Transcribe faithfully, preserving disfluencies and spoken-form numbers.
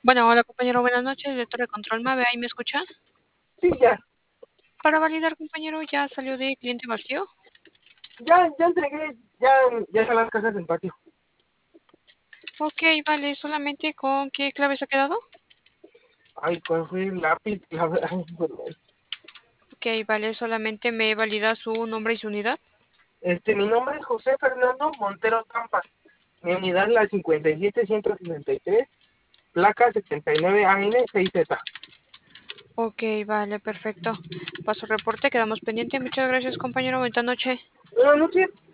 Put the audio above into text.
Bueno, hola compañero, buenas noches, director de control MAVE, ¿ahí me escucha? Sí, ya, Para validar, compañero, ¿ya salió de cliente vacío? ya, ya entregué, ya, ya están las cajas del patio. Ok, vale, solamente con qué clave se ha quedado. Ay, ¿cuál fue el lápiz? La verdad, bueno, Ok, vale, solamente me valida su nombre y su unidad. este, mi nombre es José Fernando Montero Campas. Mi unidad es la cincuenta y siete ciento sesenta y tres, placa setenta y nueve A N seis Z. Ok, vale, perfecto. Paso reporte, quedamos pendientes. Muchas gracias, compañero, buena noche. Buenas noches.